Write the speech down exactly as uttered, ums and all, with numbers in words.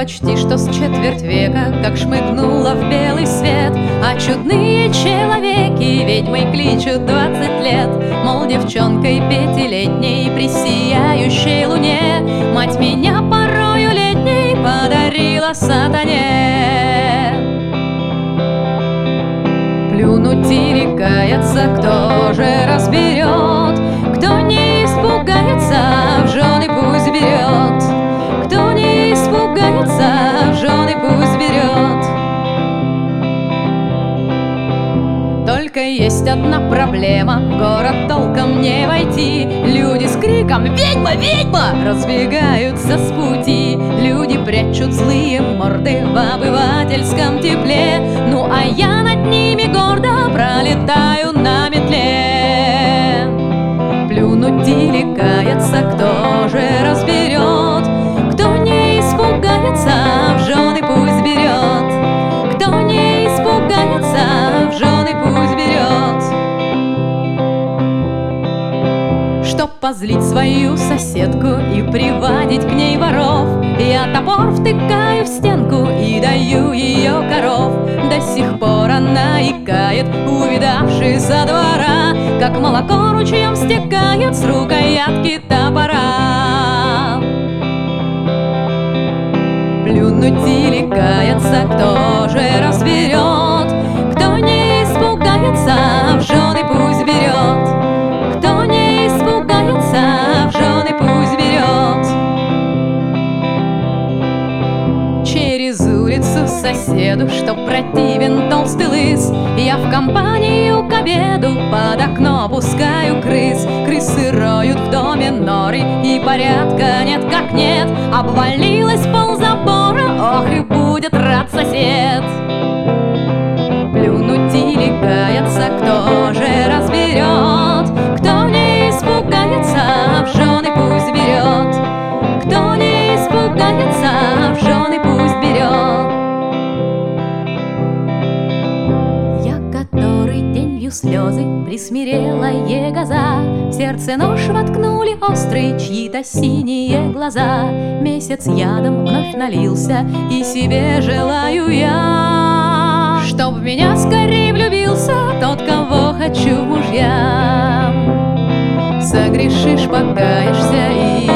почти что с четверть века, как шмыгнула в белый свет. А чудные человеки ведьмой кличут двадцать лет. Мол, девчонкой пятилетней при сияющей луне мать меня порою летней подарила сатане. Плюнуть или каяться, кто же разберет? Кто не испугается, в жены пусть берет. Кто не испугается, в жены пусть берет. Только есть одна проблема, в город толком не войти. Люди с криком «Ведьма! Ведьма!» разбегаются с пути. Люди прячут злые морды в обывательском тепле. Ну а я над ними гордо пролетаю на метле. Плюнуть или каяться, кто же разберет? Кто не испугается, в жены пусть берет. Кто не испугается, в жены пусть берет. Чтоб позлить свою соседку и приводить к ней воров, я топор втыкаю в стенку и даю ее коров. До сих пор она икает, увидавши со двора, как молоко ручьем стекает с рукоятки топора. Плюнуть или каяться, кто же разберет? Кто не испугается, в жены пусть берет. Кто не испугается, в жены пусть берет. Через улицу соседу, что противен толстый лыс, я в компанию к обеду под окно пускаю крыс. Крысы роют в доме норы, и порядка нет как нет. Обвалилась ползабора, ох и будет рад сосед. Плюнуть или каяться, кто же разберет? Кто не испугается, в жены пусть берет. Кто не испугается, в жены пусть берет. Я который день вью слезы, присмирелая гроза, в сердце нож воткнули острый чьи-то синие глаза. Месяц ядом вновь налился, и себе желаю я, чтоб в меня скорее влюбился тот, кого хочу в мужья. Согрешишь, покаешься и